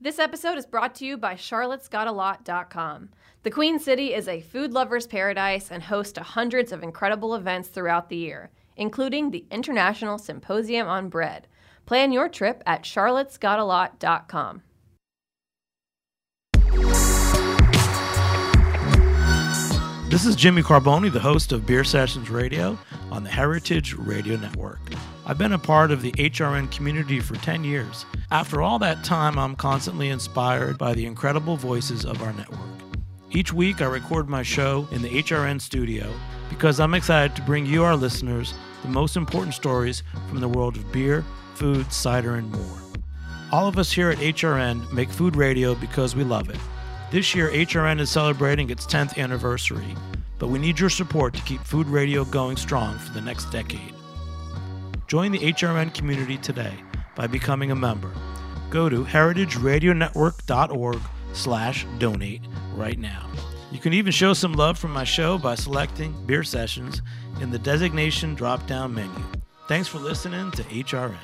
This episode is brought to you by charlottesgotalot.com. The Queen City is a food lover's paradise and host to hundreds of incredible events throughout the year, including the International Symposium on Bread. Plan your trip at charlottesgotalot.com. This is Jimmy Carboni, the host of Beer Sessions Radio on the Heritage Radio Network. I've been a part of the HRN community for 10 years. After all that time, I'm constantly inspired by the incredible voices of our network. Each week, I record my show in the HRN studio because I'm excited to bring you, our listeners, the most important stories from the world of beer, food, cider, and more. All of us here at HRN make food radio because we love it. This year, HRN is celebrating its 10th anniversary, but we need your support to keep food radio going strong for the next decade. Join the HRN community today by becoming a member. Go to heritageradionetwork.org/donate right now. You can even show some love from my show by selecting Beer Sessions in the designation drop-down menu. Thanks for listening to HRN.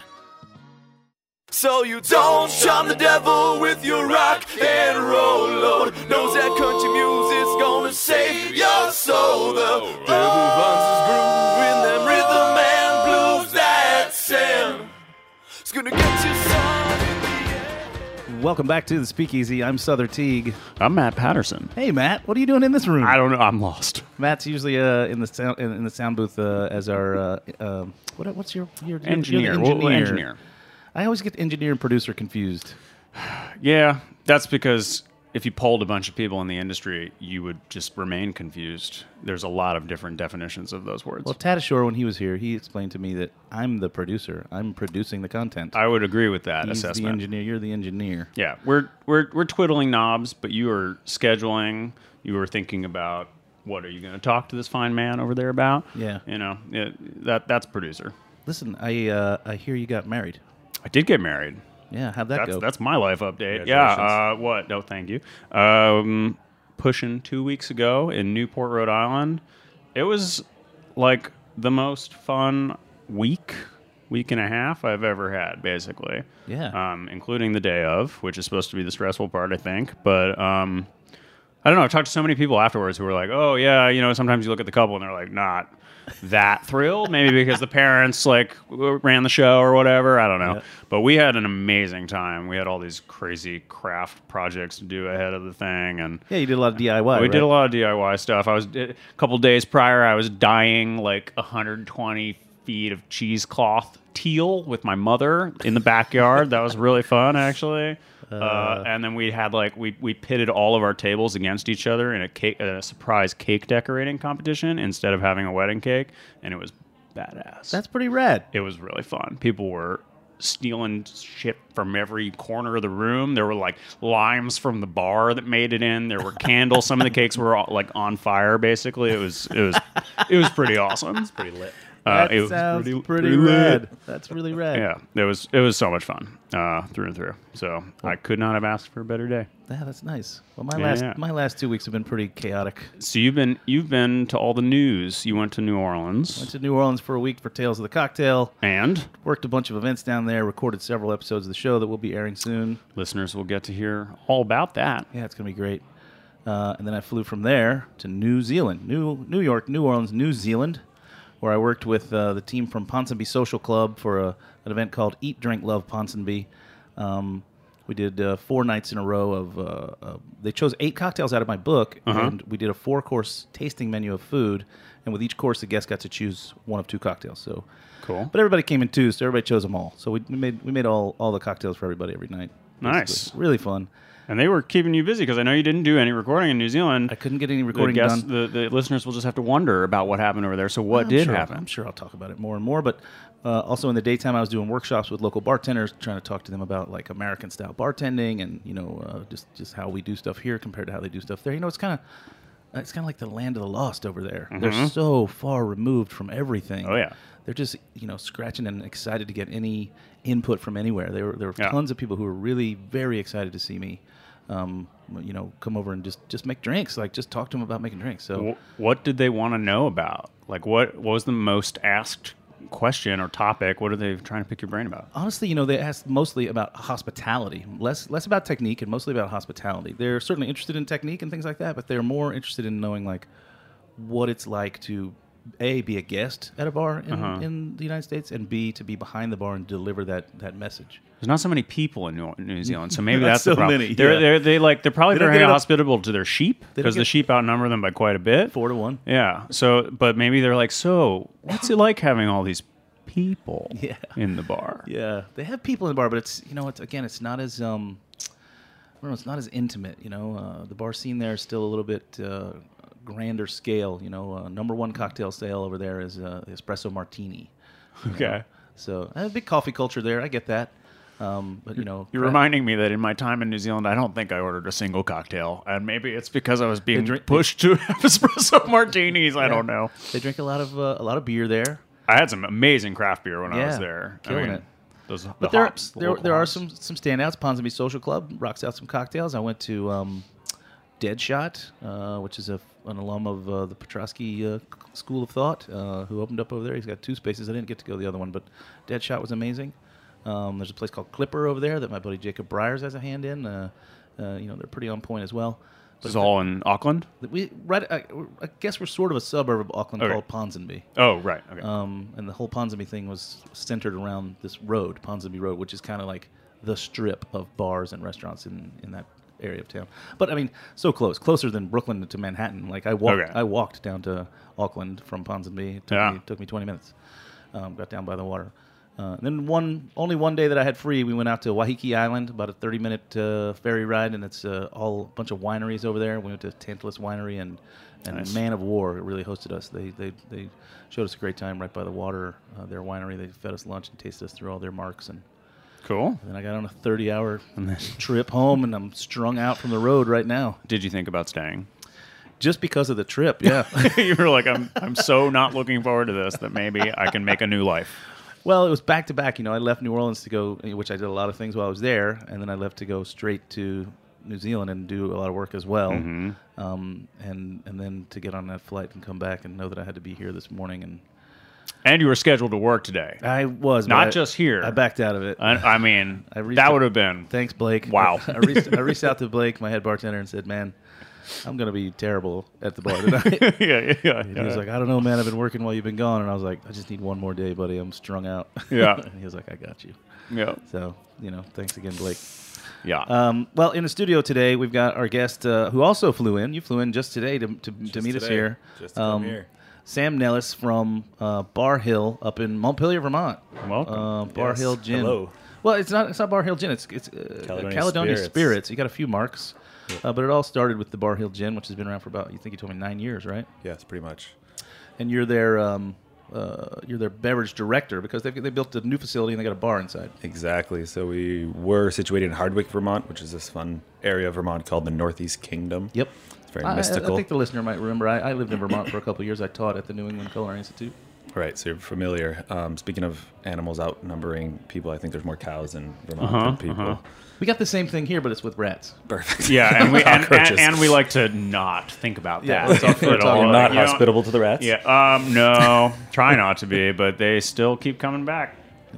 So you don't shun the devil with your rock and roll load. Knows that country music's gonna save your soul. The devil finds his groove in them rhythm and blues that sound. It's gonna get you some in the end. Welcome back to the Speakeasy. I'm Souther Teague. I'm Matt Patterson. Hey, Matt. What are you doing in this room? I don't know. I'm lost. Matt's usually in the sound booth as our what's your Engineer. You're the Well, engineer. I always get engineer and producer confused. Yeah, that's because if you polled a bunch of people in the industry, you would just remain confused. There's a lot of different definitions of those words. Well, Tadashore, when he was here, he explained to me that I'm the producer. I'm producing the content. I would agree with that He's assessment. the engineer. You're the engineer. Yeah, we're twiddling knobs, but you are scheduling. You are thinking about what are you going to talk to this fine man over there about? Yeah. You know, that's producer. Listen, I hear you got married. I did get married. Yeah, how'd that go? That's my life update. Congratulations. Yeah. What? No, thank you. Pushing 2 weeks ago in Newport, Rhode Island. It was like the most fun week and a half I've ever had, basically. Yeah. Including the day of, which is supposed to be the stressful part, I think. But I don't know. I talked to so many people afterwards who were like, "Oh yeah, you know." Sometimes you look at the couple and they're like, "Not that thrilled," maybe because the parents like ran the show or whatever. I don't know. Yeah. But we had an amazing time. We had all these crazy craft projects to do ahead of the thing, and Yeah, you did a lot of DIY. we did a right? lot of DIY stuff. A couple days prior, I was dyeing like 120 feet of cheesecloth teal with my mother in the backyard. That was really fun, actually. And then we had we pitted all of our tables against each other in a surprise cake decorating competition instead of having a wedding cake, and it was badass. That's pretty rad. It was really fun. People were stealing shit from every corner of the room. There were like limes from the bar that made it in. There were candles. Some of the cakes were like on fire. Basically, it was pretty awesome. It's pretty lit. That it was sounds pretty lit. rad. That's really rad. Yeah, it was so much fun through and through. So I could not have asked for a better day. Yeah, that's nice. Well, Yeah. my last 2 weeks have been pretty chaotic. So you've been to all the news. You went to New Orleans Went to New Orleans for a week for Tales of the Cocktail. and Worked a bunch of events down there. Recorded several episodes of the show that will be airing soon. listeners will get to hear all about that. Yeah, it's gonna be great. And then I flew from there to New Zealand, New York, New Orleans, New Zealand, where I worked with the team from Ponsonby Social Club for an event called Eat, Drink, Love Ponsonby. We did 4 nights in a row of... they chose 8 cocktails out of my book, and we did a 4-course tasting menu of food, and with each course, the guest got to choose one of 2 cocktails. So, Cool. But everybody came in 2, so everybody chose them all. So we made all the cocktails for everybody every night. Nice. Basically. Really fun. And they were keeping you busy because I know you didn't do any recording in New Zealand. I couldn't get any recording done. The listeners will just have to wonder about what happened over there. So what I'm did sure, happen? I'm sure I'll talk about it more and more. But also in the daytime, I was doing workshops with local bartenders, trying to talk to them about like American style bartending and just how we do stuff here compared to how they do stuff there. You know, it's kind of like the land of the lost over there. They're so far removed from everything. Oh, yeah. They're just scratching and excited to get any input from anywhere. There were tons of people who were really very excited to see me. Come over and just make drinks. Like, just talk to them about making drinks. So, What did they want to know about? Like, what was the most asked question or topic? What are they trying to pick your brain about? Honestly, they ask mostly about hospitality, less about technique and mostly about hospitality. They're certainly interested in technique and things like that, but they're more interested in knowing like what it's like to be a guest at a bar in the United States, and B, to be behind the bar and deliver that message. There's not so many people in New Zealand, so maybe that's so the problem. many, They're probably They don't very get hospitable to their sheep because the sheep outnumber them by quite a bit. 4-1. Yeah. So, but maybe they're like, so what's it like having all these people in the bar? Yeah, they have people in the bar, but it's it's not as it's not as intimate. The bar scene there is still a little bit grander scale. Number one cocktail sale over there is the espresso martini. Okay. So I have a big coffee culture there. I get that. But You're reminding me that in my time in New Zealand, I don't think I ordered a single cocktail, and maybe it's because I was being pushed to have espresso martinis. I don't know. They drink a lot of beer there. I had some amazing craft beer when I was there. Killing it. But there are some standouts. Ponsonby Social Club rocks out some cocktails. I went to Deadshot, which is an alum of the Petrosky School of Thought, who opened up over there. He's got 2 spaces. I didn't get to go to the other one, but Deadshot was amazing. There's a place called Clipper over there that my buddy Jacob Briers has a hand in. They're pretty on point as well. This is all in Auckland? I guess we're sort of a suburb of Auckland called Ponsonby. Oh, right. Okay. And the whole Ponsonby thing was centered around this road, Ponsonby Road, which is kind of like the strip of bars and restaurants in that area of town. But I mean, so closer than Brooklyn to Manhattan. Like I walked down to Auckland from Ponsonby. It took me 20 minutes. Got down by the water. Then only one day that I had free, we went out to Waiheke Island, about a 30-minute ferry ride, and it's all a bunch of wineries over there. We went to Tantalus Winery and Nice. Man of War really hosted us. They showed us a great time right by the water. Their winery, they fed us lunch and tasted us through all their marks. And Cool. then I got on a 30-hour trip home, and I'm strung out from the road right now. Did you think about staying? Just because of the trip, yeah. You were like, I'm so not looking forward to this that maybe I can make a new life. Well, it was back to back. I left New Orleans to go, which I did a lot of things while I was there, and then I left to go straight to New Zealand and do a lot of work as well. Mm-hmm. And then to get on that flight and come back and know that I had to be here this morning. And you were scheduled to work today. I was. Not just here. I backed out of it. I mean, reached that out- would have been. Thanks, Blake. Wow. I reached out to Blake, my head bartender, and said, man, I'm going to be terrible at the bar tonight. Yeah. And he was like, I don't know, man. I've been working while you've been gone. And I was like, I just need one more day, buddy. I'm strung out. Yeah. And he was like, I got you. Yeah. So, thanks again, Blake. Yeah. Well, in the studio today, we've got our guest who also flew in. You flew in just today to meet us here. Just to come here. Sam Nellis from Bar Hill up in Montpelier, Vermont. Welcome. Bar Yes. Hill Gin. Hello. Well, it's not Bar Hill Gin. It's Caledonia Spirits. You got a few marks. But it all started with the Bar Hill Gin, which has been around for about, you told me 9 years, right? Yes, pretty much. And you're their beverage director because they built a new facility and they got a bar inside. Exactly. So we were situated in Hardwick, Vermont, which is this fun area of Vermont called the Northeast Kingdom. Yep. It's very mystical. I think the listener might remember. I lived in Vermont for a couple of years. I taught at the New England Culinary Institute. Right, so you're familiar. Speaking of animals outnumbering people, I think there's more cows in Vermont than people. We got the same thing here, but it's with rats. Perfect. Yeah, and we Cockroaches. and we like to not think about Yeah, that. let's at all. You're not You know, hospitable to the rats? Yeah. No. Try not to be, but they still keep coming back.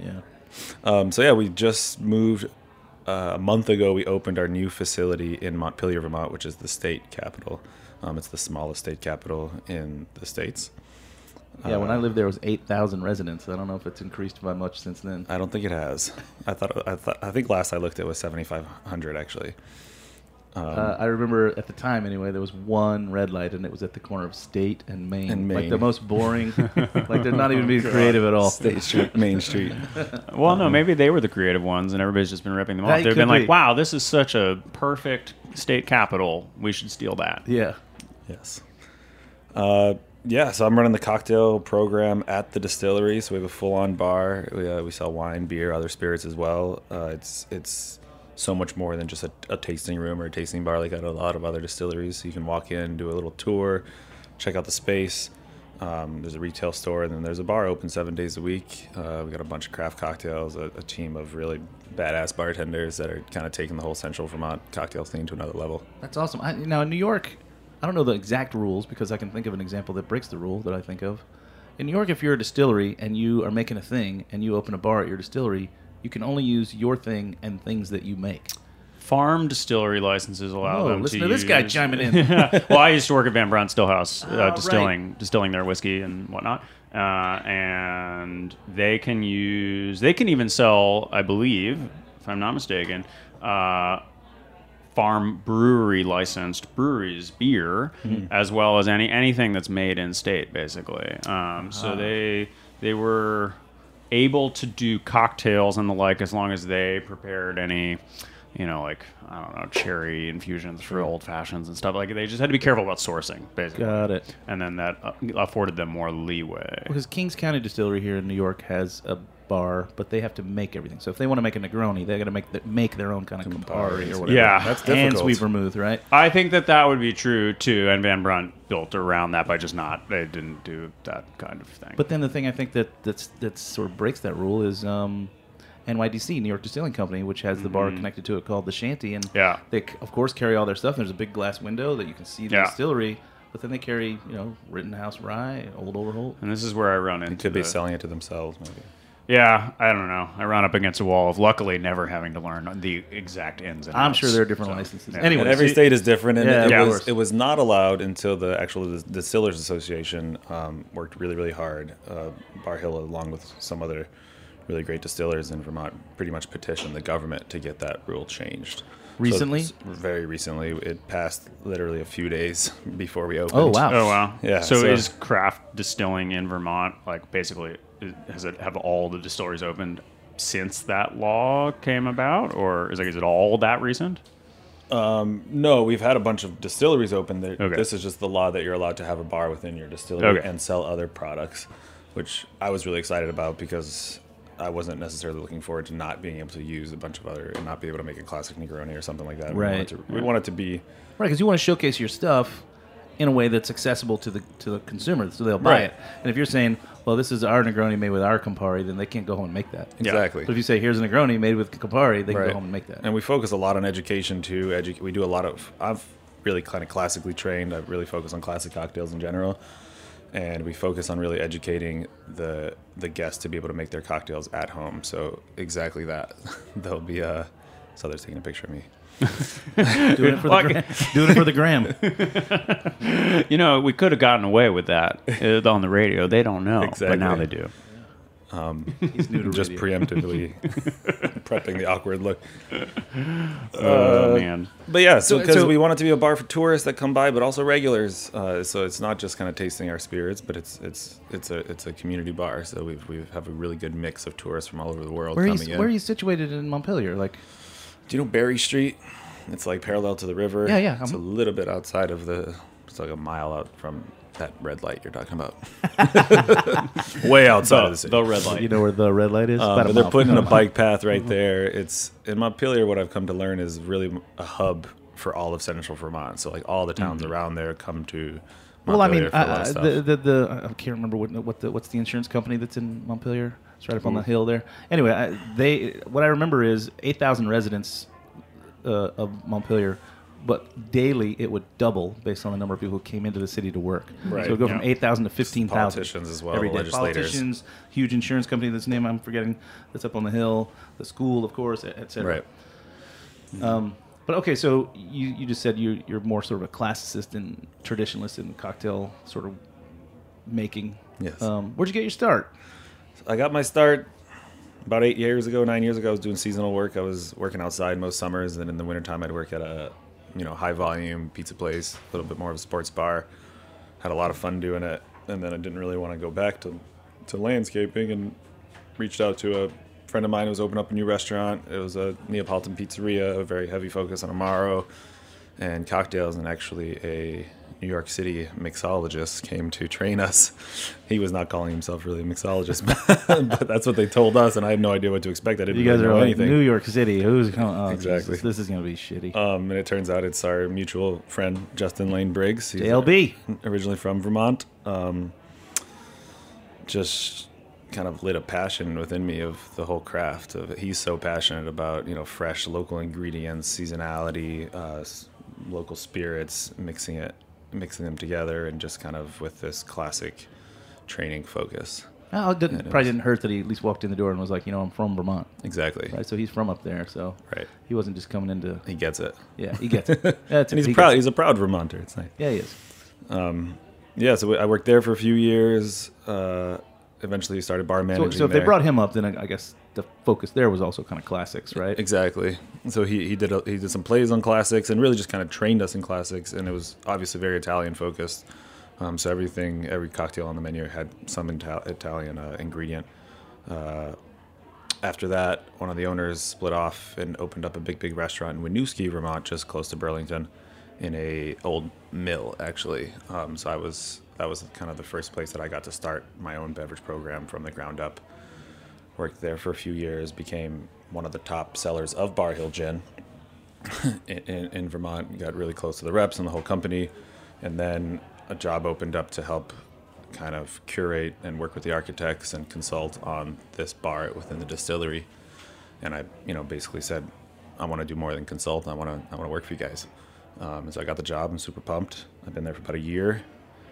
Yeah. We just moved a month ago. We opened our new facility in Montpelier, Vermont, which is the state capital. It's the smallest state capital in the States. Yeah, when I lived there, it was 8,000 residents. I don't know if it's increased by much since then. I don't think it has. I think last I looked, it was 7,500 actually. I remember at the time, anyway, there was one red light, and it was at the corner of State and Main. And Like Main. the most boring. Like they're not even being creative at all. State Street, Main Street. Well, no, maybe they were the creative ones, and everybody's just been ripping them That off. They've could been like, be. "Wow, this is such a perfect state capital. We should steal that." Yeah. Yes. So I'm running the cocktail program at the distillery. So we have a full-on bar. We sell wine, beer, other spirits as well. It's so much more than just a tasting room or a tasting bar like at a lot of other distilleries. So you can walk in, do a little tour, check out the space. There's a retail store, and then there's a bar open 7 days a week. We got a bunch of craft cocktails, a team of really badass bartenders that are kind of taking the whole Central Vermont cocktail scene to another level. That's awesome. Now, in New York, I don't know the exact rules because I can think of an example that breaks the rule that I think of. In New York, if you're a distillery and you are making a thing and you open a bar at your distillery, you can only use your thing and things that you make. Farm distillery licenses allow them listen to to this use... guy chiming in. Well, I used to work at Van Brunt Stillhouse, Right. distilling their whiskey and whatnot. And they can even sell, I believe, if I'm not mistaken, farm brewery licensed breweries beer, as well as anything that's made in state, basically. So they were able to do cocktails and the like as long as they prepared any, like, I don't know, cherry infusions for old fashions and stuff. Like, they just had to be careful about sourcing, basically. Got it. And then that afforded them more leeway. Because Kings County Distillery here in New York has a bar, but they have to make everything. So if they want to make a Negroni, they got to make their own kind of Campari or whatever. Yeah. That's And difficult. sweet vermouth, right? I think that would be true, too, and Van Brunt built around that by they didn't do that kind of thing. But then the thing I think that sort of breaks that rule is NYDC, New York Distilling Company, which has the bar connected to it called the Shanty, and Yeah. they of course carry all their stuff. There's a big glass window that you can see the Yeah. distillery, but then they carry Rittenhouse Rye, Old Overholt. And this is where I run into Could be selling it to themselves, maybe. Yeah, I don't know. I run up against a wall of luckily never having to learn the exact ins and outs. I'm sure there are different licenses. yeah. Anyway, And every so- state is different, and Yeah, of course. it was not allowed until the actual Distillers Association worked really, really hard. Bar Hill, along with some other really great distillers in Vermont, pretty much petitioned the government to get that rule changed. Recently? So very recently. It passed literally a few days before we opened. Oh, wow. Oh wow! Yeah, So, so- is craft distilling in Vermont like basically? Have all the distilleries opened since that law came about, or is it all that recent? No, we've had a bunch of distilleries open. Okay. This is just the law that you're allowed to have a bar within your distillery Okay. and sell other products, which I was really excited about because I wasn't necessarily looking forward to not being able to use a bunch of other and not be able to make a classic Negroni or something like that. Right. We want it to be Right, because you want to showcase your stuff in a way that's accessible to the consumer, so they'll buy Right. it. And if you're saying, well, this is our Negroni made with our Campari, then they can't go home and make that. exactly. But if you say, here's a Negroni made with Campari, they can go home and make that. And we focus a lot on education too. We do a lot of. I've really kind of classically trained. I really focus on classic cocktails in general, and we focus on really educating the guests to be able to make their cocktails at home. So exactly that. They'll be. So they're taking a picture of me. Doing it for the gram. We could have gotten away with that on the radio. They don't know, but now they Exactly. do. He's new to Just radio. preemptively prepping the awkward look. Oh man! But yeah, because so- we want it to be a bar for tourists that come by, but also regulars. So it's not just kind of tasting our spirits, but it's a community bar. So we have a really good mix of tourists from all over the world Where coming in. are you situated in Montpelier? Like, Do you know Berry Street? It's like parallel to the river. Yeah, yeah. It's a little bit outside of it's like a mile out from that red light you're talking about. Way outside of the city. The red light. you know where the red light is? About a But they're mile. putting in a bike path right there. It's in Montpelier. What I've come to learn is really a hub for all of Central Vermont. So like all the towns around there come to Well, I Montpelier mean, for a lot of stuff. I can't remember what's the insurance company that's in Montpelier. It's right up on the hill there. Anyway, what I remember is 8,000 residents of Montpelier, but daily it would double based on the number of people who came into the city to work. Right, So it would go from yeah. 8,000 to 15,000. Politicians as well, every the day. legislators. Politicians, huge insurance company that's name I'm forgetting that's up on the hill, the school, of course, et cetera. Right. But okay, so you just said you're more sort of a classicist and traditionalist in cocktail sort of making. Yes. Where'd you get your start? I got my start about 9 years ago. I was doing seasonal work. I was working outside most summers, and in the wintertime I'd work at a high volume pizza place, a little bit more of a sports bar. Had a lot of fun doing it, and then I didn't really want to go back to landscaping, and reached out to a friend of mine who was opening up a new restaurant. It was a Neapolitan pizzeria, a very heavy focus on Amaro and cocktails, and actually a New York City mixologist came to train us. He was not calling himself really a mixologist, but that's what they told us, and I had no idea what to expect. I didn't You guys really are know like anything. New York City. Who's coming? Oh, Exactly. Jesus, this is going to be shitty. And it turns out it's our mutual friend, Justin Lane Briggs. He's JLB. originally from Vermont. Just kind of lit a passion within me of the whole craft. He's so passionate about, fresh local ingredients, seasonality, local spirits, mixing them together, and just kind of with this classic training focus. Oh, probably didn't hurt that he at least walked in the door and was like, I'm from Vermont. Exactly. Right, so he's from up there, so Right. he wasn't just coming into... He gets it. Yeah, he gets it. That's And it. he's a proud Vermonter. It's nice. Yeah, he is. Yeah, so I worked there for a few years. Eventually started bar managing So if there. they brought him up, then I guess the focus there was also kind of classics, right? Exactly. So he did some plays on classics and really just kind of trained us in classics, and it was obviously very Italian focused. So every cocktail on the menu had some Italian ingredient. After that, one of the owners split off and opened up a big restaurant in Winooski, Vermont, just close to Burlington, in a old mill actually. So that was kind of the first place that I got to start my own beverage program from the ground up. Worked there for a few years, became one of the top sellers of Bar Hill Gin in Vermont. Got really close to the reps and the whole company, and then a job opened up to help kind of curate and work with the architects and consult on this bar within the distillery. And I, basically said, I want to do more than consult. I want to work for you guys. And so I got the job. I'm super pumped. I've been there for about a year.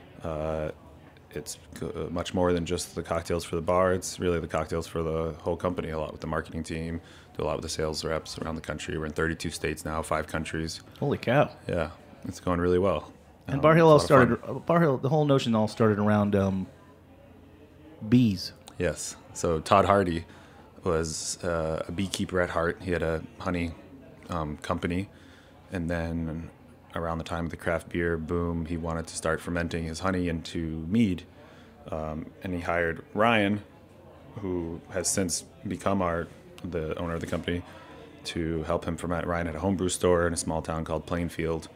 It's much more than just the cocktails for the bar. It's really the cocktails for the whole company. A lot with the marketing team, do a lot with the sales reps around the country. We're in 32 states now, 5 countries. Holy cow. Yeah, it's going really well. And Bar Hill It's a lot of fun. Bar Hill, the whole notion all started around bees. Yes. So Todd Hardy was a beekeeper at heart. He had a honey company. And then around the time of the craft beer boom, he wanted to start fermenting his honey into mead. And he hired Ryan, who has since become the owner of the company, to help him ferment. Ryan had a homebrew store in a small town called Plainfield.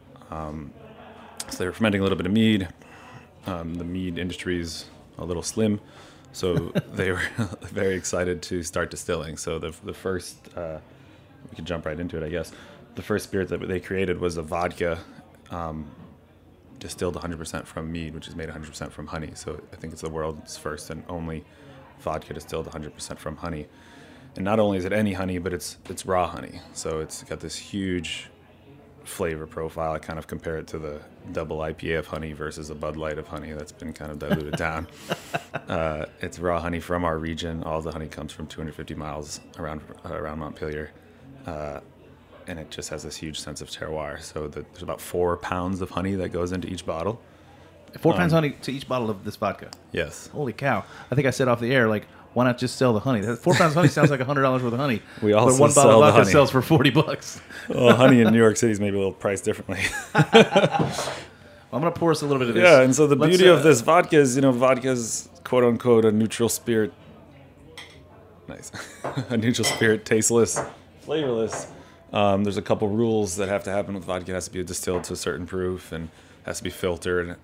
So they were fermenting a little bit of mead. The mead industry's a little slim, so they were very excited to start distilling. So the first, we could jump right into it, I guess. The first spirit that they created was a vodka distilled 100% from mead, which is made 100% from honey. So I think it's the world's first and only vodka distilled 100% from honey. And not only is it any honey, but it's raw honey. So it's got this huge flavor profile. I kind of compare it to the double IPA of honey versus a Bud Light of honey that's been kind of diluted down. It's raw honey from our region. All the honey comes from 250 miles around Montpelier. And it just has this huge sense of terroir. So there's about 4 pounds of honey that goes into each bottle. 4 pounds honey to each bottle of this vodka. Yes. Holy cow. I think I said off the air, why not just sell the honey? 4 pounds of honey sounds like $100 worth of honey. We also but one sell bottle the of vodka honey. sells for $40. Well, honey in New York City is maybe a little priced differently. I'm going to pour us a little bit of this. Yeah, and so the Let's, beauty of this vodka is, vodka's quote unquote a neutral spirit. Nice. A neutral spirit, tasteless, flavorless. There's a couple rules that have to happen with vodka. It has to be distilled to a certain proof and has to be filtered.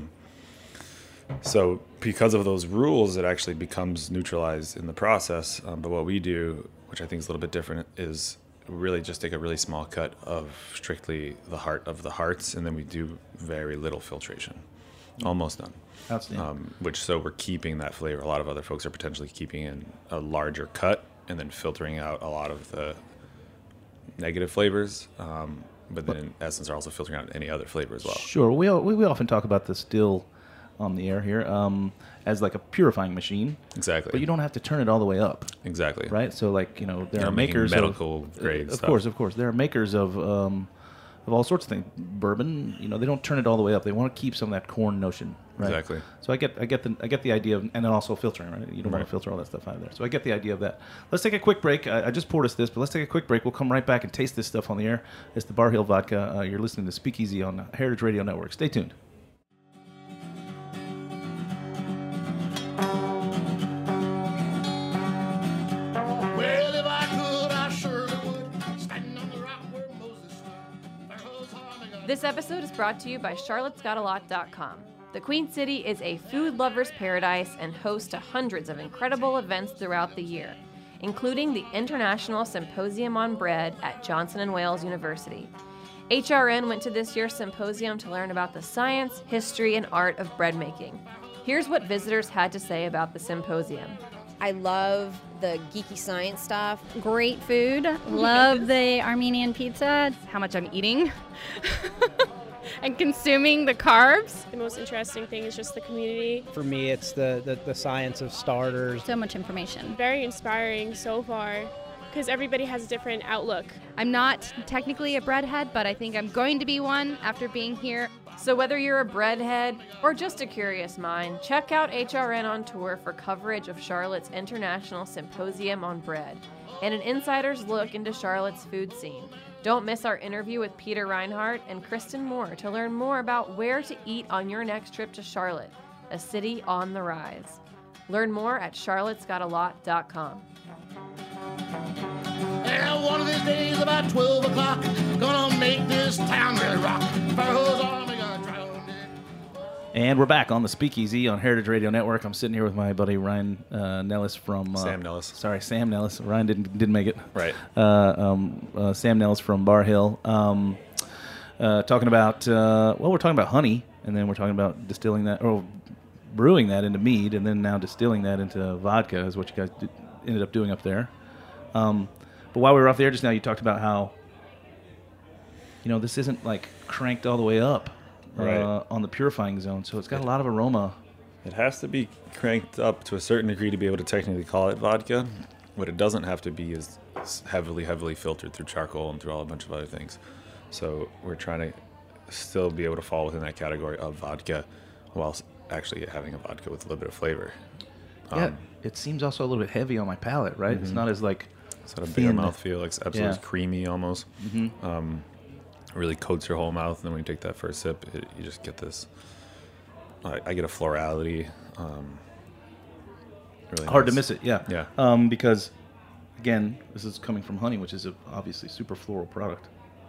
So because of those rules, it actually becomes neutralized in the process. But what we do, which I think is a little bit different, is really just take a really small cut of strictly the heart of the hearts, and then we do very little filtration, almost none. Outstanding. So we're keeping that flavor. A lot of other folks are potentially keeping in a larger cut and then filtering out a lot of the negative flavors. But then in essence are also filtering out any other flavor as well. Sure. We often talk about the still on the air here as like a purifying machine. Exactly. But you don't have to turn it all the way up. Exactly. Right? So there You're are making makers medical grade of stuff. Of course. There are makers of all sorts of things. Bourbon, they don't turn it all the way up. They want to keep some of that corn notion, right? Exactly. So I get the idea of, and then also filtering, right? You don't want to filter all that stuff out of there. So I get the idea of that. Let's take a quick break. I just poured us this, but let's take a quick break. We'll come right back and taste this stuff on the air. It's the Bar Hill Vodka. You're listening to Speakeasy on Heritage Radio Network. Stay tuned. Well, if I could, I surely would. Standing on the rock where Moses stood. There was harmony. This episode is brought to you by charlottesgotalot.com. The Queen City is a food lover's paradise and host to hundreds of incredible events throughout the year, including the International Symposium on Bread at Johnson & Wales University. HRN went to this year's symposium to learn about the science, history, and art of bread making. Here's what visitors had to say about the symposium. I love the geeky science stuff. Great food. Love the Armenian pizza. How much I'm eating. and consuming the carbs. The most interesting thing is just the community. For me, it's the science of starters. So much information. Very inspiring so far because everybody has a different outlook. I'm not technically a breadhead, but I think I'm going to be one after being here. So whether you're a breadhead or just a curious mind, check out HRN on tour for coverage of Charlotte's International Symposium on Bread and an insider's look into Charlotte's food scene. Don't miss our interview with Peter Reinhardt and Kristen Moore to learn more about where to eat on your next trip to Charlotte, a city on the rise. Learn more at charlottesgotalot.com. And one of these days about 12 o'clock, gonna make this town really rock. Farrell's Army gonna drown it. And we're back on the Speakeasy on Heritage Radio Network. I'm sitting here with my buddy Ryan Nellis from... Sam Nellis. Sorry, Sam Nellis. Ryan didn't make it. Right. Sam Nellis from Bar Hill. Talking about... we're talking about honey, and then we're talking about distilling that, or brewing that into mead, and then now distilling that into vodka is what you guys ended up doing up there. But while we were off there just now, you talked about how, this isn't like cranked all the way up on the purifying zone, so it's got a lot of aroma. It has to be cranked up to a certain degree to be able to technically call it vodka. What it doesn't have to be is heavily, heavily filtered through charcoal and through a bunch of other things. So we're trying to still be able to fall within that category of vodka whilst actually having a vodka with a little bit of flavor. Yeah, it seems also a little bit heavy on my palate, right? Mm-hmm. It's not as like... It's got a bigger mouthfeel. It's absolutely creamy almost. Mm-hmm. Really coats your whole mouth, and then when you take that first sip, you just get this... I get a florality. Really hard to nice. miss it, yeah. Yeah. Because, again, this is coming from honey, which is a obviously super floral product.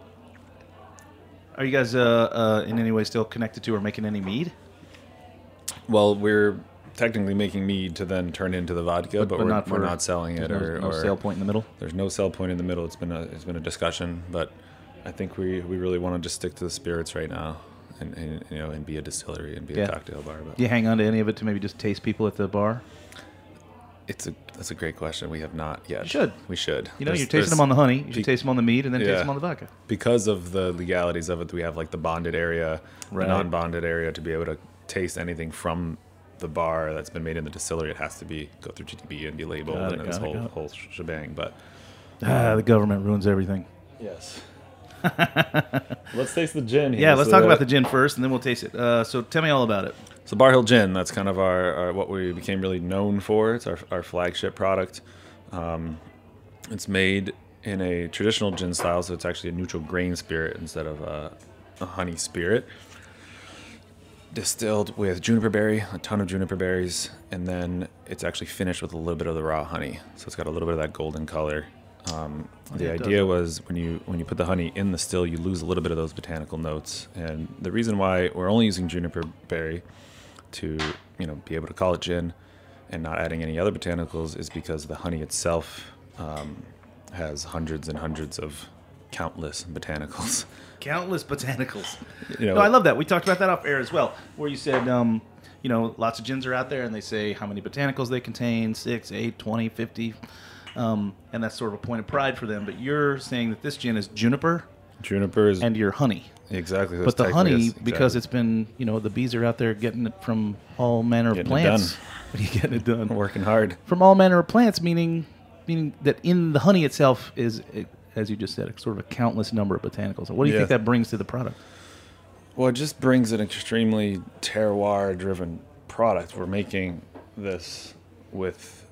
Are you guys in any way still connected to or making any mead? Well, we're technically making mead to then turn into the vodka, but we're not selling it. No sale point in the middle? There's no sell point in the middle. It's been a discussion, but I think we really want to just stick to the spirits right now and be a distillery and be a cocktail bar. But do you hang on to any of it to maybe just taste people at the bar? That's a great question. We have not yet. You should. We should. You're tasting them on the honey. You should taste them on the mead and then taste them on the vodka. Because of the legalities of it, we have like the bonded area, the non-bonded area to be able to taste anything from the bar that's been made in the distillery. It has to go through GTB and be labeled and this whole shebang. But the government ruins everything. Yes. Let's taste the gin here. Yeah, let's talk about the gin first, and then we'll taste it. So tell me all about it. So Bar Hill Gin, that's kind of our what we became really known for. It's our flagship product. It's made in a traditional gin style, so it's actually a neutral grain spirit instead of a honey spirit. Distilled with juniper berry, a ton of juniper berries, and then it's actually finished with a little bit of the raw honey. So it's got a little bit of that golden color. The idea was when you put the honey in the still, you lose a little bit of those botanical notes. And the reason why we're only using juniper berry to be able to call it gin and not adding any other botanicals is because the honey itself has hundreds and hundreds of countless botanicals. Countless botanicals. No, I love that. We talked about that off air as well, where you said, lots of gins are out there and they say how many botanicals they contain, 6, 8, 20, 50. And that's sort of a point of pride for them. But you're saying that this gin is juniper and your honey. Exactly. But the honey, because it's been, the bees are out there getting it from all manner of plants. Getting it done. Working hard. From all manner of plants, meaning that in the honey itself is, as you just said, sort of a countless number of botanicals. So what do you think that brings to the product? Well, it just brings an extremely terroir-driven product. We're making this with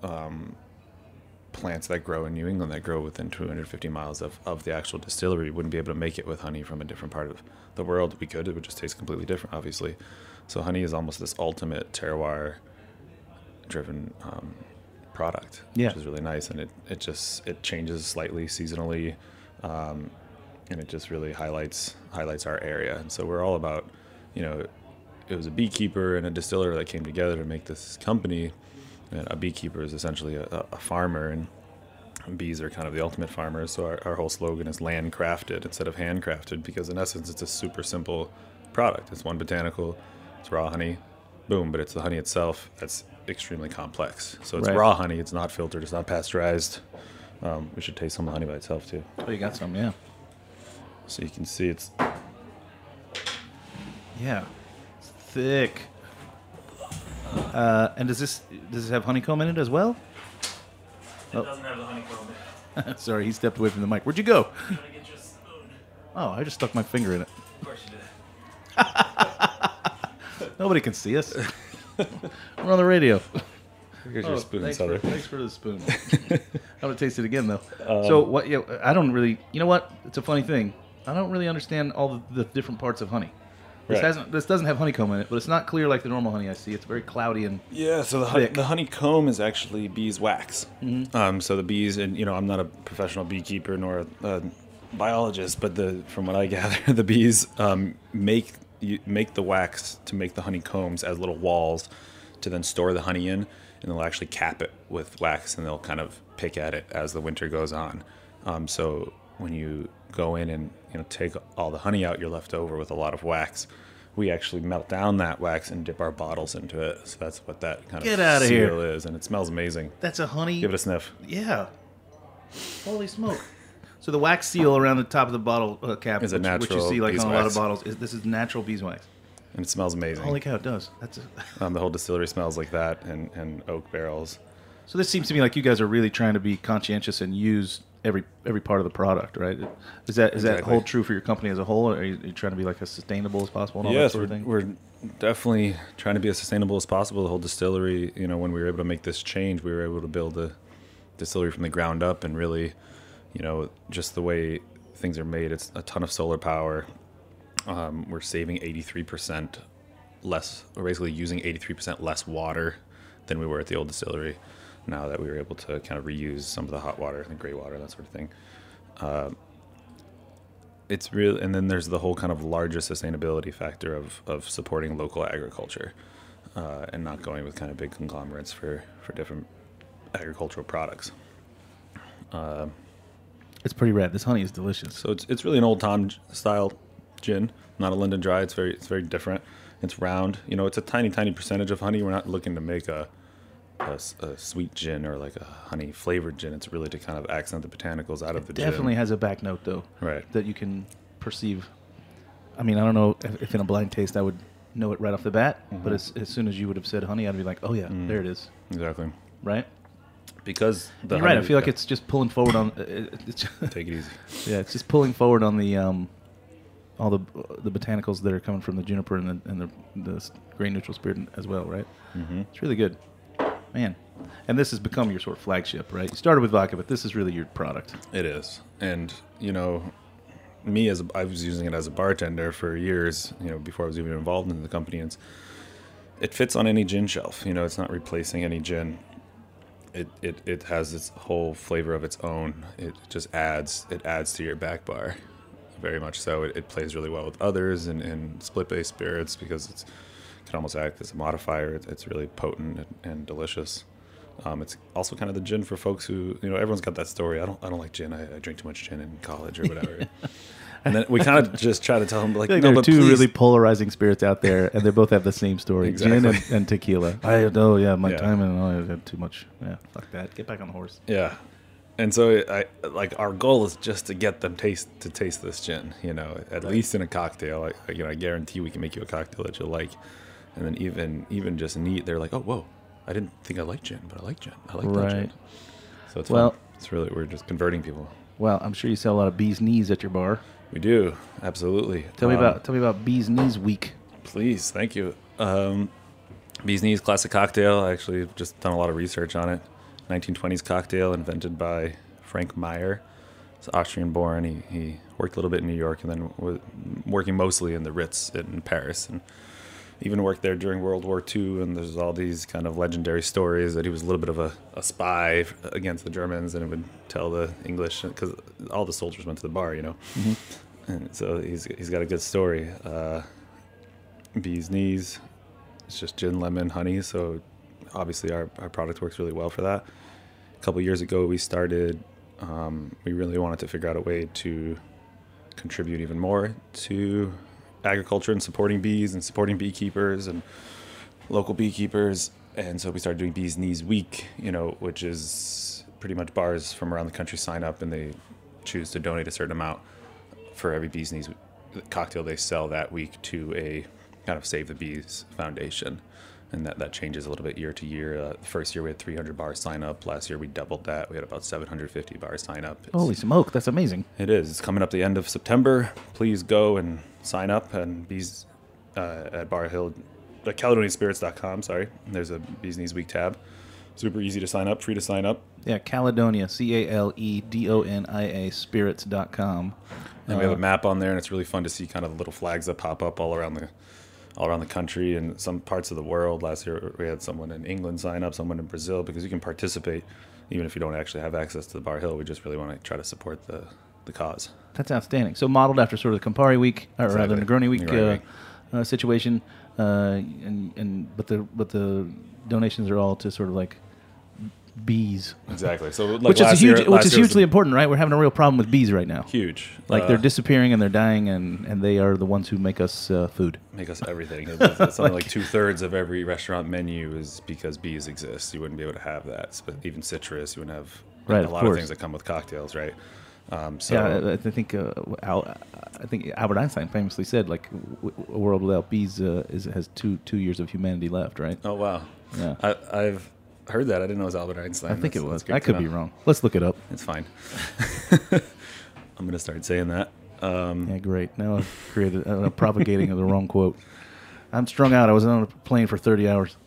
plants that grow in New England, that grow within 250 miles of the actual distillery. We wouldn't be able to make it with honey from a different part of the world. We could. It would just taste completely different, obviously. So honey is almost this ultimate terroir-driven product, which is really nice. And it changes slightly seasonally, and it just really highlights our area. And so we're all about, it was a beekeeper and a distiller that came together to make this company. And a beekeeper is essentially a farmer, and bees are kind of the ultimate farmers. So our whole slogan is land crafted instead of handcrafted, because in essence it's a super simple product. It's one botanical, it's raw honey, boom. But it's the honey itself that's extremely complex. So it's raw honey. It's not filtered. It's not pasteurized. We should taste some of the honey by itself too. Oh, you got some, yeah. So you can see it's Yeah. It's thick. And does this have honeycomb in it as well? It doesn't have the honeycomb in it. Sorry, he stepped away from the mic. Where'd you go? I'm gonna get you a spoon. Oh, I just stuck my finger in it. Of course you did. Nobody can see us. We're on the radio. Here's your spoon, thanks Sutter. Thanks for the spoon. I'm gonna taste it again though. So what? Yeah, I don't really. You know what? It's a funny thing. I don't really understand all the different parts of honey. This doesn't have honeycomb in it, but it's not clear like the normal honey I see. It's very cloudy and Yeah, so the honeycomb is actually beeswax. So the bees, and I'm not a professional beekeeper nor a biologist, but from what I gather, the bees make the wax to make the honeycombs as little walls to then store the honey in, and they'll actually cap it with wax, and they'll kind of pick at it as the winter goes on. So when you go in and take all the honey out, you're left over with a lot of wax. We actually melt down that wax and dip our bottles into it. So that's what that kind Get of outta seal here. is, and it smells amazing. that's a honey. Give it a sniff. Yeah. Holy smoke. So the wax seal around the top of the bottle cap, Is a which natural you see like on a lot of beeswax. bottles, this is natural beeswax. And it smells amazing. Holy cow, it does. The whole distillery smells like that, and oak barrels. So this seems to me like you guys are really trying to be conscientious and use every part of the product, right? Is that Exactly. hold true for your company as a whole, or are you trying to be like as sustainable as possible and all that Yes, sort of thing? we're definitely trying to be as sustainable as possible. The whole distillery, when we were able to make this change, we were able to build a distillery from the ground up, and really, just the way things are made, it's a ton of solar power. We're saving 83% less. We're basically using 83% less water than we were at the old distillery. Now that we were able to kind of reuse some of the hot water and the gray water, that sort of thing. It's real, and then there's the whole kind of larger sustainability factor of supporting local agriculture, and not going with kind of big conglomerates for different agricultural products. It's pretty rad. This honey is delicious. So it's really an Old Tom style gin, not a London Dry. It's very different. It's round. It's a tiny percentage of honey. We're not looking to make a sweet gin or like a honey flavored gin. It's really to kind of accent the botanicals out of the gin. Definitely has a back note though, Right. that you can perceive. I mean, I don't know if in a blind taste I would know it right off the bat, but as soon as you would have said honey, I'd be like, oh yeah, there it is, Exactly. right? Because You're right. I feel like it's just pulling forward on. Take it easy. Yeah, it's just pulling forward on the all the botanicals that are coming from the juniper and the grain neutral spirit as well, right? Mm-hmm. It's really good, man. And this has become your sort of flagship, right? You started with vodka, but this is really your product. It is, and I was using it as a bartender for years. Before I was even involved in the company, and it fits on any gin shelf. It's not replacing any gin. It has its whole flavor of its own. It just adds to your back bar, very much so. It plays really well with others and split base spirits because it can almost act as a modifier. It's really potent and delicious. It's also kind of the gin for folks who everyone's got that story. I don't like gin. I drink too much gin in college or whatever. And then we kind of just try to tell them like, I feel like no, there are but two please. really polarizing spirits out there, and they both have the same story: Exactly. gin and tequila. I know, yeah, my Yeah. time and I had too much. Yeah, fuck that. Get back on the horse. Yeah, and so our goal is just to get them taste this gin. At least in a cocktail. I guarantee we can make you a cocktail that you'll like, and then even just neat, they're like, oh whoa, I didn't think I liked gin, but I like gin. I like that gin. So it's Well- fun. It's really, we're just converting people. Well, I'm sure you sell a lot of bee's knees at your bar. We do, absolutely. Tell me about Bee's Knees Week. Please, thank you. Bee's Knees classic cocktail. I actually have just done a lot of research on it. 1920s cocktail invented by Frank Meyer. He's Austrian-born. He worked a little bit in New York and then was working mostly in the Ritz in Paris, and even worked there during World War II. And there's all these kind of legendary stories that he was a little bit of a spy against the Germans, and would tell the English because all the soldiers went to the bar, Mm-hmm. And so he's got a good story. Bee's Knees. It's just gin, lemon, honey. So obviously our product works really well for that. A couple years ago we started, we really wanted to figure out a way to contribute even more to agriculture and supporting bees and supporting beekeepers and local beekeepers. And so we started doing Bee's Knees Week, which is pretty much bars from around the country sign up and they choose to donate a certain amount for every Bee's Knees cocktail they sell that week to a kind of Save the Bees Foundation. And that changes a little bit year to year. The first year we had 300 bar sign up. Last year we doubled that. We had about 750 bar sign up. Holy smoke, that's amazing. It is. It's coming up the end of September. Please go and sign up and Bees at Bar Hill, CaledoniaSpirits.com, sorry. There's a Bees Knees Week tab. Super easy to sign up, free to sign up. Yeah, Caledonia, CALEDONIA, spirits.com. And we have a map on there, and it's really fun to see kind of the little flags that pop up all around the country and some parts of the world. Last year we had someone in England sign up, someone in Brazil, because you can participate even if you don't actually have access to the Bar Hill. We just really want to try to support the cause. That's outstanding. So modeled after sort of the Campari Week, or rather Negroni Week situation, but the donations are all to sort of like bees. Exactly. So like which is hugely important, right? We're having a real problem with bees right now. Huge. Like they're disappearing and they're dying, and they are the ones who make us food. Make us everything. It's something like 2/3 of every restaurant menu is because bees exist. You wouldn't be able to have that. But even citrus, you wouldn't have a lot of things that come with cocktails, right? Yeah, I think Albert Einstein famously said, like, a world without bees has two years of humanity left, right? Oh wow. Yeah. I've heard that. I didn't know it was Albert Einstein. I think it was. I could be wrong. Let's look it up. It's fine. I'm going to start saying that. Yeah, great. Now I've created a propagating of the wrong quote. I'm strung out. I was on a plane for 30 hours.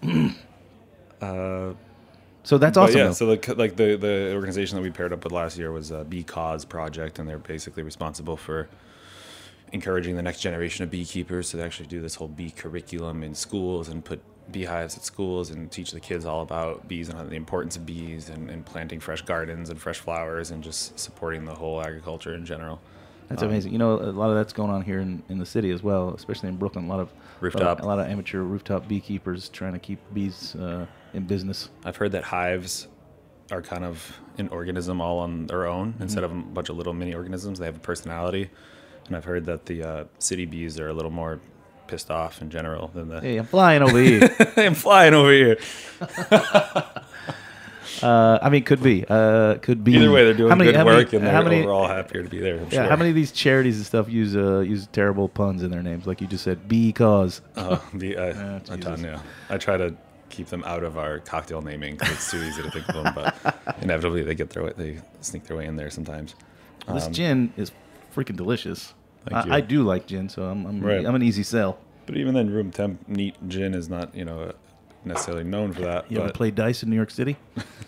So that's awesome. Yeah, so the organization that we paired up with last year was Bee Cause Project, and they're basically responsible for encouraging the next generation of beekeepers to actually do this whole bee curriculum in schools and put beehives at schools and teach the kids all about bees and the importance of bees and planting fresh gardens and fresh flowers and just supporting the whole agriculture in general. That's amazing. You know, a lot of that's going on here in the city as well, especially in Brooklyn. A lot of amateur rooftop beekeepers trying to keep bees in business. I've heard that hives are kind of an organism all on their own. Mm-hmm. Instead of a bunch of little mini organisms, they have a personality. And I've heard that the city bees are a little more pissed off in general than the... Hey, I'm flying over here. I'm flying over here. I mean, could be. Either way, they're doing good work, and they're overall happier to be there. I'm sure. How many of these charities and stuff use terrible puns in their names? Like you just said, because. A ton, yeah. I try to keep them out of our cocktail naming because it's too easy to think of them, but inevitably they sneak their way in there sometimes. This gin is freaking delicious. Thank you. I do like gin, so I'm an easy sell. But even then, room temp neat gin is not necessarily known for that. You ever play dice in New York City?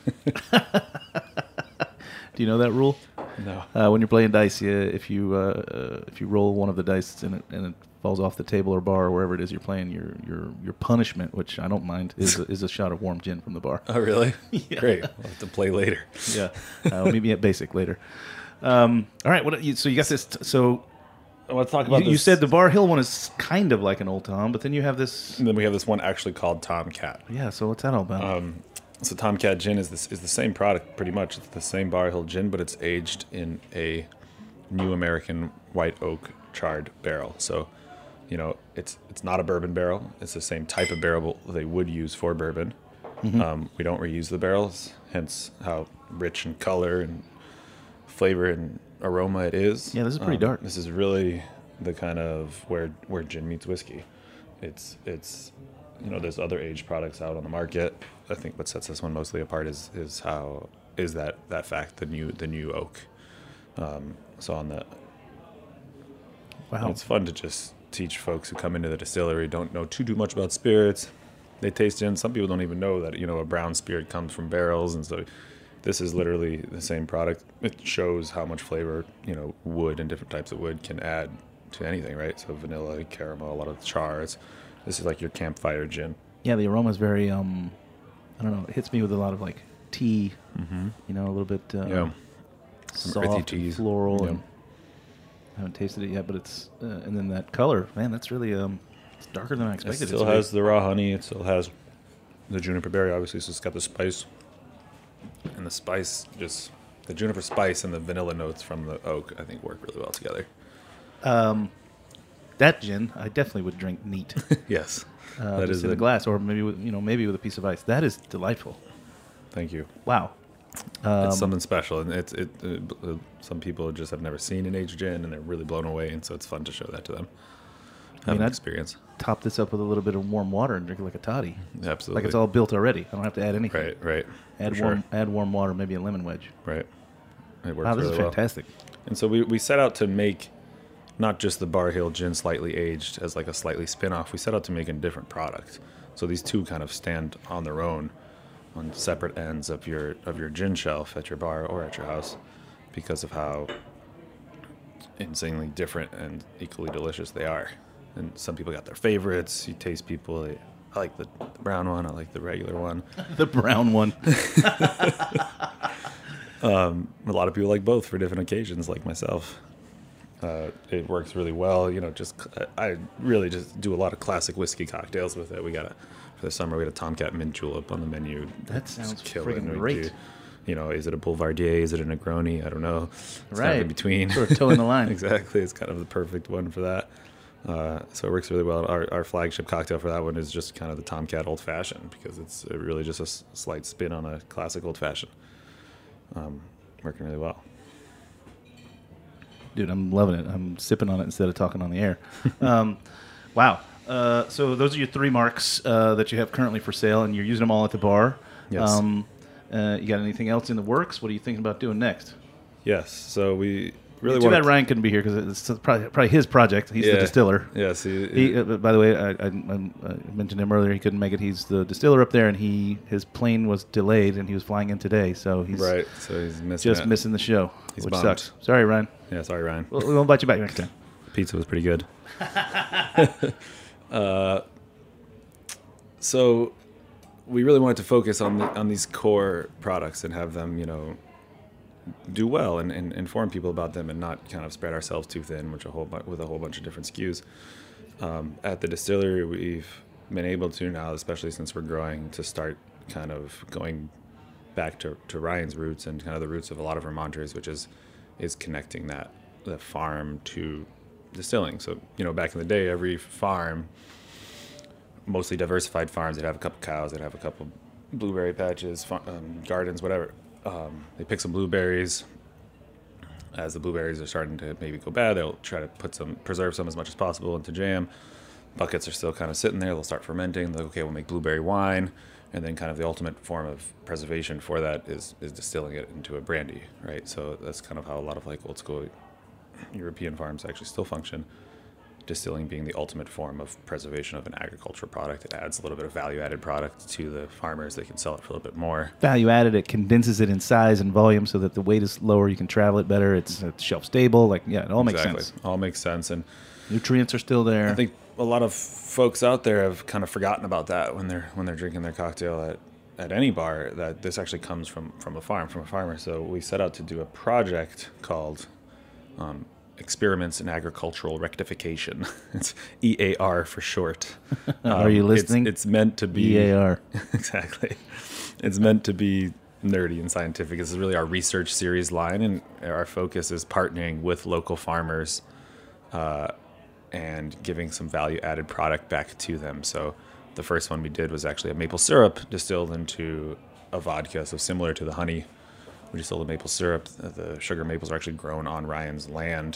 Do you know that rule? No. When you're playing dice, if you roll one of the dice and it falls off the table or bar or wherever it is you're playing, your punishment, which I don't mind, is a shot of warm gin from the bar. Oh, really? Yeah. Great. We'll have to play later. Yeah. Meet me at Basic later. All right. So you got this. So I want to talk about you said the Bar Hill one is kind of like an Old Tom, but then you have this. And then we have this one actually called Tomcat. Yeah. So what's that all about? So Tomcat gin is the same product pretty much. It's the same Bar Hill gin, but it's aged in a New American white oak charred barrel. So, it's not a bourbon barrel. It's the same type of barrel they would use for bourbon. Mm-hmm. We don't reuse the barrels, hence how rich in color and flavor and aroma it is. Yeah, this is pretty dark. This is really the kind of where gin meets whiskey. It's there's other aged products out on the market. I think what sets this one mostly apart is that fact, the new oak. So on the wow, it's fun to just teach folks who come into the distillery, don't know too much about spirits. They taste gin. Some people don't even know that a brown spirit comes from barrels, and so this is literally the same product. It shows how much flavor wood and different types of wood can add to anything, right? So vanilla, caramel, a lot of chars. This is like your campfire gin. Yeah, the aroma is very I don't know. It hits me with a lot of like tea. Mm-hmm. A little bit soft, earthy teas, floral. Yeah. And I haven't tasted it yet, but it's and then that color, man, that's really it's darker than I expected. It still has the raw honey. It still has the juniper berry, obviously. So it's got the spice, and the spice, just the juniper spice and the vanilla notes from the oak, I think work really well together. That gin, I definitely would drink neat. Yes, that is in a glass, or maybe with a piece of ice. That is delightful. Thank you. Wow. It's something special, and some people just have never seen an aged gin, and they're really blown away, and so it's fun to show that to them. have an experience. Top this up with a little bit of warm water and drink it like a toddy. Absolutely. Like it's all built already. I don't have to add anything. Right. Add warm water, maybe a lemon wedge. Right. It works Wow, this really is well. fantastic. And so we set out to make not just the Bar Hill gin slightly aged as like a slightly spin-off. We set out to make a different product. So these two kind of stand on their own on separate ends of your gin shelf at your bar or at your house because of how insanely different and equally delicious they are. And some people got their favorites. You taste people. I like the brown one. I like the regular one. The brown one. A lot of people like both for different occasions, like myself. It works really well. I really just do a lot of classic whiskey cocktails with it. For the summer, we had a Tomcat Mint Julep on the menu. That sounds killer. freaking great. Is it a Boulevardier? Is it a Negroni? I don't know. It's kind of in between. Sort of toeing the line. Exactly. It's kind of the perfect one for that. So it works really well. Our flagship cocktail for that one is just kind of the Tomcat Old Fashioned because it's really just a slight spin on a classic Old Fashioned. Working really well. Dude, I'm loving it. I'm sipping on it instead of talking on the air. Wow. So those are your 3 marks that you have currently for sale, and you're using them all at the bar. Yes. You got anything else in the works? What are you thinking about doing next? Yes. So we really Too bad Ryan couldn't be here because it's probably his project. He's the distiller. Yes. By the way, I mentioned him earlier. He couldn't make it. He's the distiller up there, and his plane was delayed, and he was flying in today. So he's right. So he's missing the show, He's which bummed. sucks. Sorry, Ryan. Yeah, sorry, Ryan. We'll invite you back next time. Pizza was pretty good. So we really wanted to focus on these core products and have them, do well and inform people about them and not kind of spread ourselves too thin, with a whole bunch of different SKUs. At the distillery, we've been able to now, especially since we're growing, to start kind of going back to Ryan's roots and kind of the roots of a lot of Vermonters, which is connecting the farm to distilling. So, back in the day, every farm, mostly diversified farms, they'd have a couple cows, they'd have a couple blueberry patches, gardens, whatever. They pick some blueberries. As the blueberries are starting to maybe go bad, they'll try to preserve some as much as possible into jam. Buckets are still kind of sitting there. They'll start fermenting. They'll, okay, we'll make blueberry wine. And then kind of the ultimate form of preservation for that is distilling it into a brandy, right? So that's kind of how a lot of like old school European farms actually still function. Distilling being the ultimate form of preservation of an agricultural product. It adds a little bit of value-added product to the farmers. They can sell it for a little bit more. Value added, it condenses it in size and volume so that the weight is lower. You can travel it better. It's shelf stable. It all makes sense. All makes sense. And nutrients are still there. I think a lot of folks out there have kind of forgotten about that when they're drinking their cocktail at any bar, that this actually comes from a farmer. So we set out to do a project called Experiments in Agricultural Rectification. It's EAR for short. Are you listening? It's meant to be EAR. Exactly. It's meant to be nerdy and scientific. This is really our research series line, and our focus is partnering with local farmers and giving some value-added product back to them. So the first one we did was actually a maple syrup distilled into a vodka, so similar to the honey. We distilled the maple syrup. The sugar maples are actually grown on Ryan's land,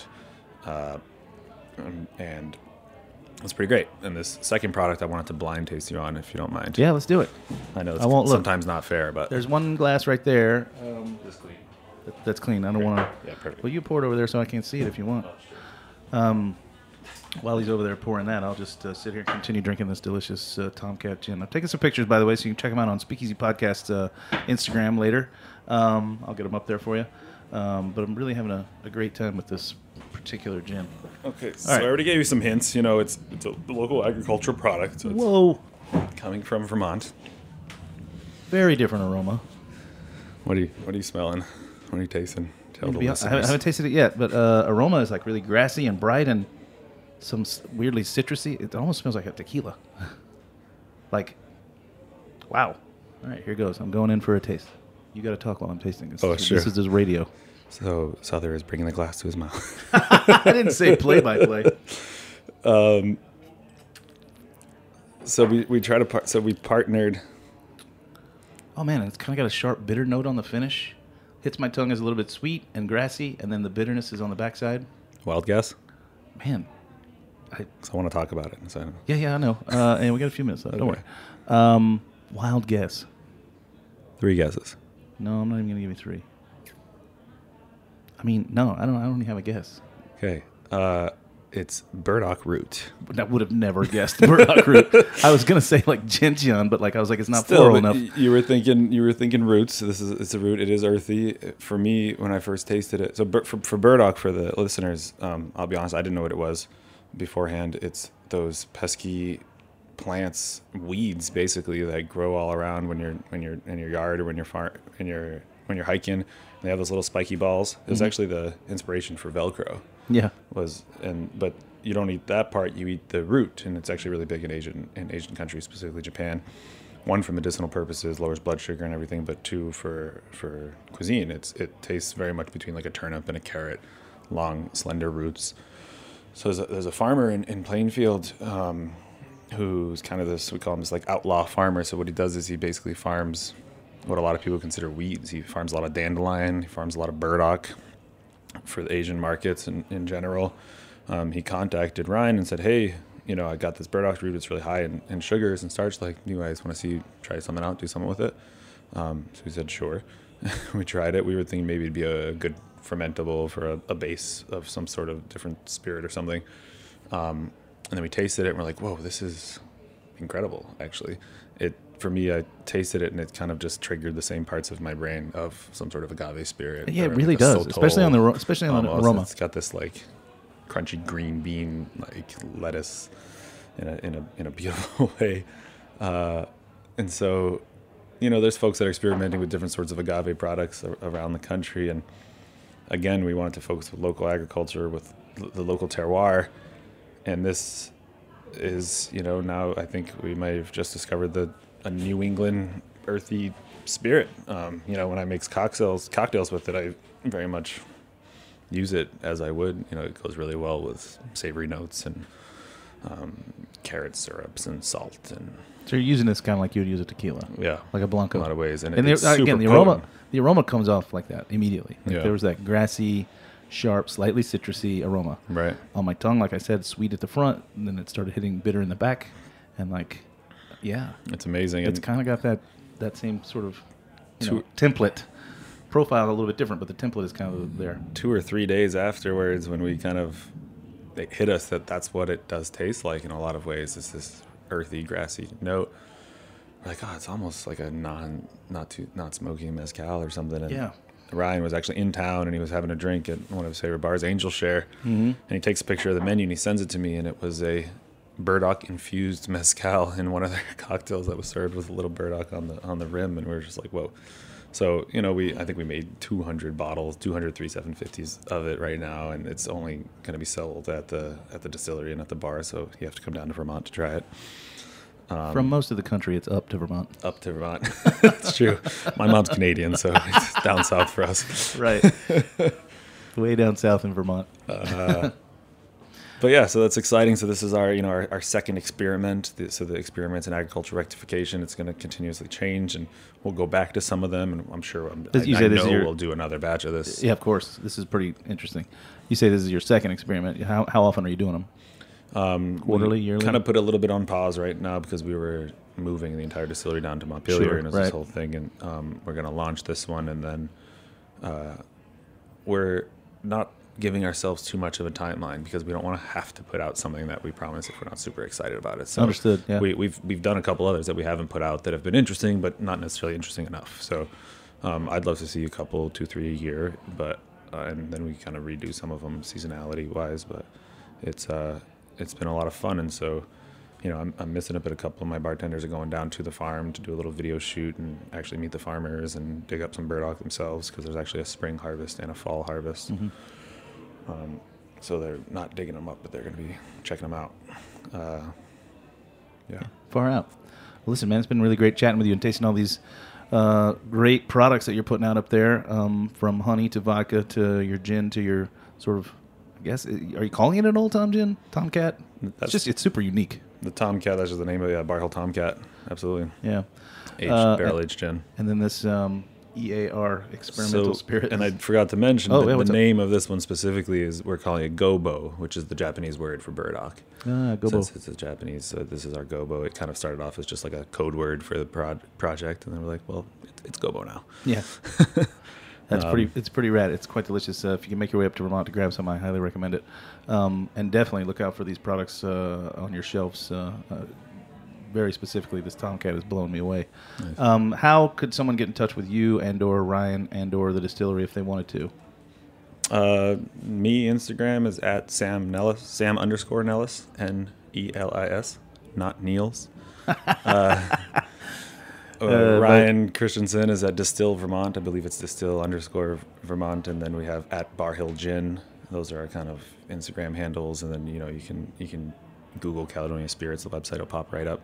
and it's pretty great. And this second product I wanted to blind taste you on, if you don't mind. Yeah, let's do it. I know it's I won't sometimes not fair, but there's one glass right there. That's clean. That's clean. I don't want to. Yeah, perfect. Well, you pour it over there so I can't see it if you want. While he's over there pouring that, I'll just sit here and continue drinking this delicious Tomcat gin. I'm taking some pictures, by the way, so you can check them out on Speakeasy Podcast Instagram later. I'll get them up there for you. But I'm really having a great time with this particular gin. Okay, so I already gave you some hints. It's a local agricultural product. So it's coming from Vermont. Very different aroma. What are you smelling? What are you tasting? Tell the I listeners. haven't tasted it yet, but aroma is like really grassy and bright and some weirdly citrusy. It almost smells like a tequila. Wow. All right, here goes. I'm going in for a taste. You got to talk while I'm tasting this. Oh, sure. This is his radio. So Souther is bringing the glass to his mouth. I didn't say play-by-play. So we try to so we partnered. Oh man, it's kind of got a sharp bitter note on the finish. Hits my tongue as a little bit sweet and grassy, and then the bitterness is on the backside. Wild guess? Man, So I want to talk about it. So. Yeah, I know. And we got a few minutes left. Okay. Don't worry. Wild guess. 3 guesses. No, I'm not even going to give you 3. I mean, no, I don't even have a guess. Okay. It's burdock root. I would have never guessed burdock root. I was going to say like gentian, but like I was like, it's not Still, floral enough. You were thinking roots. It's a root. It is earthy. For me, when I first tasted it, so for burdock, for the listeners, I'll be honest, I didn't know what it was beforehand. It's those pesky plants, weeds basically, that grow all around when you're in your yard or when you're hiking. They have those little spiky balls. It was actually the inspiration for Velcro. Yeah. But you don't eat that part. You eat the root, and it's actually really big in Asian countries, specifically Japan. 1, for medicinal purposes, lowers blood sugar and everything, but 2, for cuisine. It tastes very much between like a turnip and a carrot, long, slender roots. So there's a farmer in Plainfield who's kind of this, we call him this like outlaw farmer. So what he does is he basically farms what a lot of people consider weeds. He farms a lot of dandelion. He farms a lot of burdock for the Asian markets in general. He contacted Ryan and said, hey, I got this burdock root. It's really high in sugars and starch. Like, you guys want to see, try something out, do something with it? So we said, sure. We tried it. We were thinking maybe it'd be a good fermentable for a base of some sort of different spirit or something. And then we tasted it and we're like, whoa, this is incredible, actually. For me, I tasted it and it kind of just triggered the same parts of my brain of some sort of agave spirit. Yeah, it really does, especially on the aroma. It's got this like crunchy green bean, like lettuce, in a beautiful way. And so, there's folks that are experimenting with different sorts of agave products around the country. And again, we wanted to focus with local agriculture, with the local terroir. And this is, now I think we might have just discovered a New England earthy spirit. When I make cocktails with it, I very much use it as I would. It goes really well with savory notes and carrot syrups and salt. And so you're using this kind of like you would use a tequila. Yeah. Like a Blanco. In a lot of ways. And the aroma comes off like that immediately. Like there was that grassy, sharp, slightly citrusy aroma. Right. On my tongue, like I said, sweet at the front, and then it started hitting bitter in the back. And yeah. It's amazing. It's kind of got that same sort of template profile, a little bit different, but the template is kind of there. 2 or 3 days afterwards, when we they hit us that's what it does taste like in a lot of ways. It's this earthy, grassy note. We're like, it's almost like a not smoky mezcal or something. And yeah. Ryan was actually in town and he was having a drink at one of his favorite bars, Angel Share. Mm-hmm. And he takes a picture of the menu and he sends it to me, and it was a burdock infused mezcal in one of their cocktails that was served with a little burdock on the rim, and we were just like, whoa. So I think we made 200 bottles, 203 750s of it right now, and it's only going to be sold at the distillery and at the bar. So you have to come down to Vermont to try it. From most of the country, it's up to Vermont. Up to Vermont, that's true. My mom's Canadian, so it's down south for us. Right, way down south in Vermont. But yeah, so that's exciting. So this is our second experiment. So the experiments in agricultural rectification, it's going to continuously change, and we'll go back to some of them. And I'm sure we'll do another batch of this. Yeah, of course. This is pretty interesting. You say this is your second experiment. How often are you doing them? Quarterly, yearly? Kind of put a little bit on pause right now because we were moving the entire distillery down to Montpelier, and it was this whole thing. And we're going to launch this one, and then we're not giving ourselves too much of a timeline because we don't want to have to put out something that we promise if we're not super excited about it. So understood. Yeah. We've done a couple others that we haven't put out that have been interesting, but not necessarily interesting enough. So I'd love to see a couple, 2, 3 a year, but and then we kind of redo some of them seasonality wise. But it's been a lot of fun, and so I'm missing it, but a couple of my bartenders are going down to the farm to do a little video shoot and actually meet the farmers and dig up some burdock themselves because there's actually a spring harvest and a fall harvest. Mm-hmm. So they're not digging them up, but they're going to be checking them out. Yeah. Far out. Well, listen, man, it's been really great chatting with you and tasting all these great products that you're putting out up there, from honey to vodka to your gin to your sort of, I guess, are you calling it an Old Tom gin? Tomcat? It's super unique. The Tomcat, that's just the name of it. Yeah, Bar Hill Tomcat. Absolutely. Yeah. Barrel-aged gin. And then this EAR, Experimental Spirits. And I forgot to mention the name of this one specifically is we're calling it gobo, which is the Japanese word for burdock. Gobo. So it's a Japanese, so this is our gobo. It kind of started off as just like a code word for the project, and then we're like, well, it's gobo now. Yeah. It's pretty rad. It's quite delicious. If you can make your way up to Vermont to grab some, I highly recommend it. And definitely look out for these products on your shelves. Very specifically, this Tomcat is blowing me away. Nice. How could someone get in touch with you and/or Ryan and/or the distillery if they wanted to? Me, Instagram is at Sam Nellis, Sam_Nellis, Nelis, not Niels. Ryan Christensen is at Distill Vermont. I believe it's Distill_Vermont, and then we have at Bar Hill Gin. Those are our kind of Instagram handles, and then you can Google Caledonia Spirits. The website will pop right up.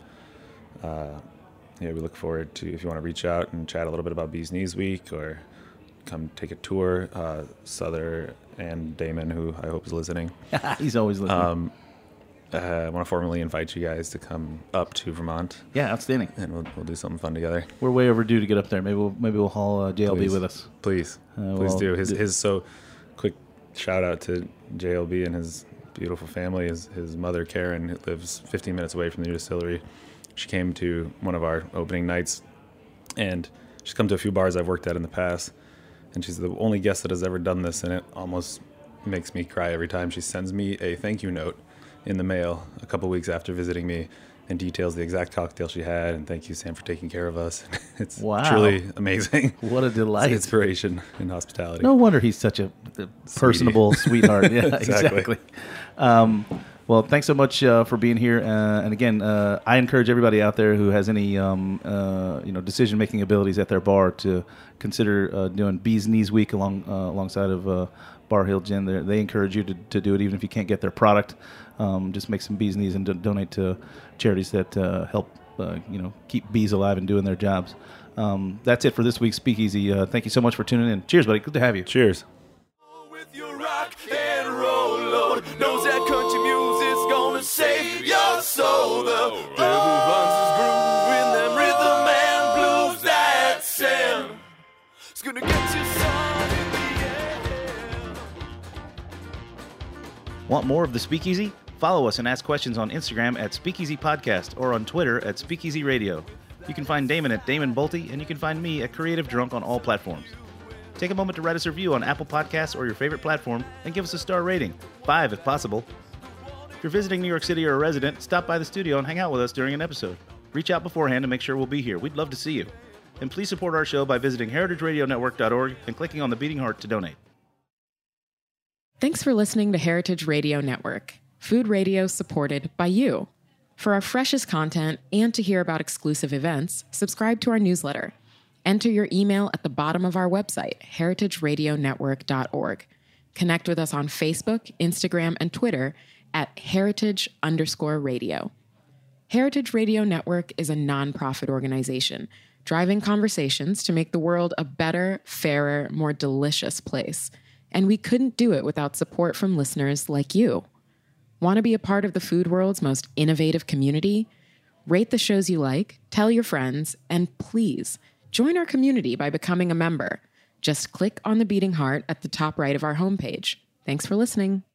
We look forward to, if you want to reach out and chat a little bit about Bees Knees Week or come take a tour. Souther and Damon, who I hope is listening. He's always listening. I want to formally invite you guys to come up to Vermont. Yeah, outstanding. And we'll do something fun together. We're way overdue to get up there. Maybe we'll haul JLB with us. Please do. His so quick shout out to JLB and his beautiful family. His mother Karen lives 15 minutes away from the distillery. She came to one of our opening nights, and she's come to a few bars I've worked at in the past, and she's the only guest that has ever done this, and it almost makes me cry every time she sends me a thank you note in the mail a couple weeks after visiting me and details the exact cocktail she had, and thank you, Sam, for taking care of us. It's truly amazing. What a delight. It's inspiration and hospitality. No wonder he's such a personable sweetheart. Yeah, exactly. Well, thanks so much for being here. And again, I encourage everybody out there who has any decision-making abilities at their bar to consider doing Bees Knees Week alongside of Bar Hill Gin. They encourage you to do it, even if you can't get their product. Just make some bees knees and donate to charities that help keep bees alive and doing their jobs. That's it for this week's Speakeasy. Thank you so much for tuning in. Cheers, buddy. Good to have you. Cheers. With your rock and roll load, knows that country music's gonna save your soul. The devil runs his groove in them rhythm and blues. That Sam is gonna get you sun in the air. Want more of the Speakeasy? Follow us and ask questions on Instagram at Speakeasy Podcast or on Twitter at Speakeasy Radio. You can find Damon at Damon Bolte, and you can find me at Creative Drunk on all platforms. Take a moment to write us a review on Apple Podcasts or your favorite platform and give us a star rating, 5 if possible. If you're visiting New York City or a resident, stop by the studio and hang out with us during an episode. Reach out beforehand to make sure we'll be here. We'd love to see you. And please support our show by visiting heritageradionetwork.org and clicking on the beating heart to donate. Thanks for listening to Heritage Radio Network, food radio supported by you. For our freshest content and to hear about exclusive events, subscribe to our newsletter. Enter your email at the bottom of our website, heritageradionetwork.org. Connect with us on Facebook, Instagram, and Twitter at heritage_radio. Heritage Radio Network is a nonprofit organization driving conversations to make the world a better, fairer, more delicious place. And we couldn't do it without support from listeners like you. Want to be a part of the food world's most innovative community? Rate the shows you like, tell your friends, and please join our community by becoming a member. Just click on the beating heart at the top right of our homepage. Thanks for listening.